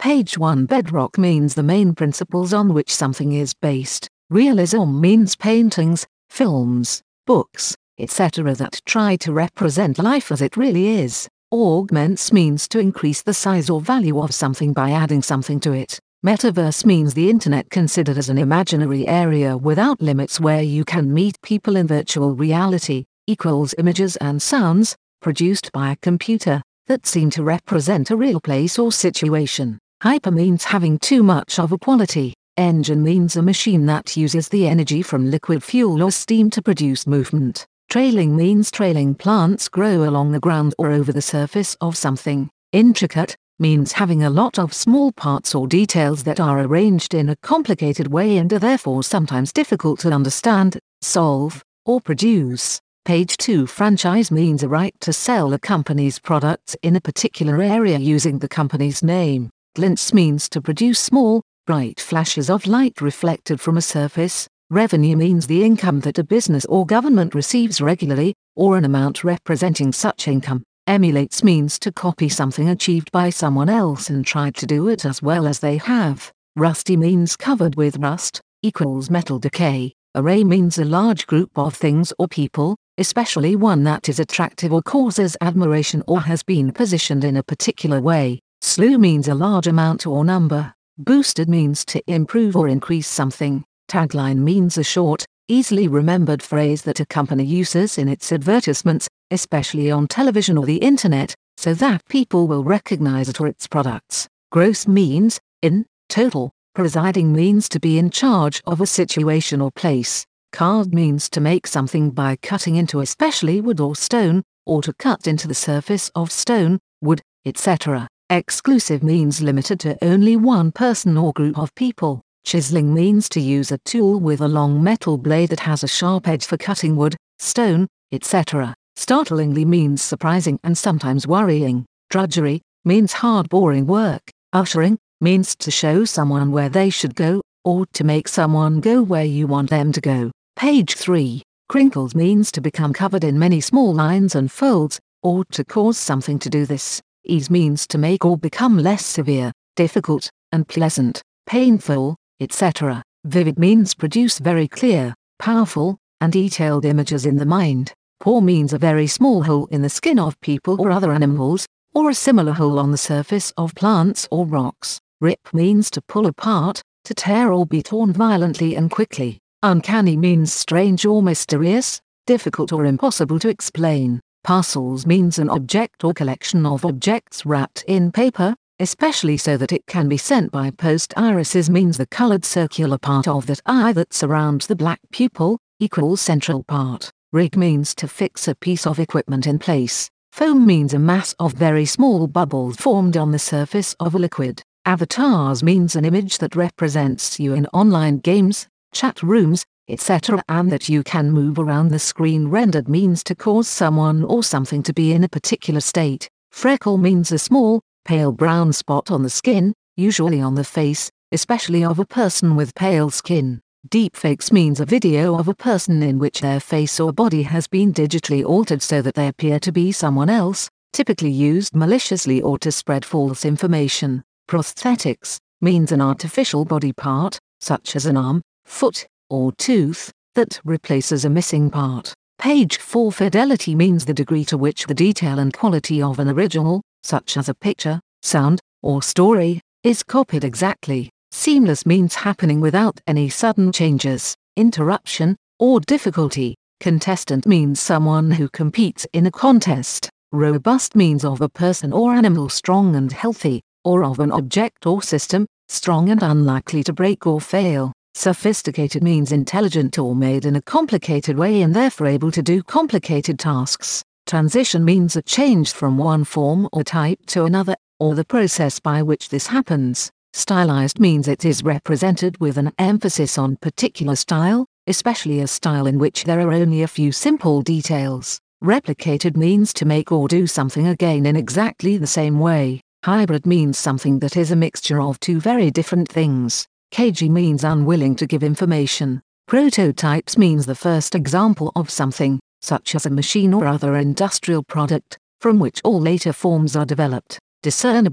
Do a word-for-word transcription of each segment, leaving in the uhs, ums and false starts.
Page one. Bedrock means the main principles on which something is based. Realism means paintings, films, books, et cetera that try to represent life as it really is. Augments means to increase the size or value of something by adding something to it. Metaverse means the internet considered as an imaginary area without limits where you can meet people in virtual reality, equals images and sounds, produced by a computer, that seem to represent a real place or situation. Hyper means having too much of a quality. Engine means a machine that uses the energy from liquid fuel or steam to produce movement. Trailing means trailing plants grow along the ground or over the surface of something. Intricate means having a lot of small parts or details that are arranged in a complicated way and are therefore sometimes difficult to understand, solve, or produce. Page two. Franchise means a right to sell a company's products in a particular area using the company's name. Glints means to produce small, bright flashes of light reflected from a surface. Revenue means the income that a business or government receives regularly, or an amount representing such income. Emulates means to copy something achieved by someone else and try to do it as well as they have. Rusty means covered with rust, equals metal decay. Array means a large group of things or people, especially one that is attractive or causes admiration or has been positioned in a particular way. Slew means a large amount or number. Boosted means to improve or increase something. Tagline means a short, easily remembered phrase that a company uses in its advertisements, especially on television or the internet, so that people will recognize it or its products. Gross means, in, total. Presiding means to be in charge of a situation or place. Carved means to make something by cutting into especially wood or stone, or to cut into the surface of stone, wood, et cetera. Exclusive means limited to only one person or group of people. Chiseling means to use a tool with a long metal blade that has a sharp edge for cutting wood, stone, et cetera. Startlingly means surprising and sometimes worrying. Drudgery means hard boring work. Ushering means to show someone where they should go, or to make someone go where you want them to go. Page three. Crinkles means to become covered in many small lines and folds, or to cause something to do this. Ease means to make or become less severe, difficult, and pleasant, painful, et cetera. Vivid means produce very clear, powerful, and detailed images in the mind. Pore means a very small hole in the skin of people or other animals, or a similar hole on the surface of plants or rocks. Rip means to pull apart, to tear or be torn violently and quickly. Uncanny means strange or mysterious, difficult or impossible to explain. Parcels means an object or collection of objects wrapped in paper, especially so that it can be sent by post. Irises means the colored circular part of that eye that surrounds the black pupil, equals central part. Rig means to fix a piece of equipment in place. Foam means a mass of very small bubbles formed on the surface of a liquid. Avatars means an image that represents you in online games, chat rooms, et cetera and that you can move around the screen. Rendered means to cause someone or something to be in a particular state. Freckle means a small, pale brown spot on the skin, usually on the face, especially of a person with pale skin. Deepfakes means a video of a person in which their face or body has been digitally altered so that they appear to be someone else, typically used maliciously or to spread false information. Prosthetics means an artificial body part, such as an arm, foot, or tooth, that replaces a missing part. Page four. Fidelity means the degree to which the detail and quality of an original, such as a picture, sound, or story, is copied exactly. Seamless means happening without any sudden changes, interruption, or difficulty. Contestant means someone who competes in a contest. Robust means of a person or animal strong and healthy, or of an object or system, strong and unlikely to break or fail. Sophisticated means intelligent or made in a complicated way and therefore able to do complicated tasks. Transition means a change from one form or type to another, or the process by which this happens. Stylized means it is represented with an emphasis on particular style, especially a style in which there are only a few simple details. Replicated means to make or do something again in exactly the same way. Hybrid means something that is a mixture of two very different things. Cagey means unwilling to give information. Prototypes means the first example of something, such as a machine or other industrial product, from which all later forms are developed. Discernible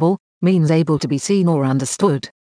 means able to be seen or understood.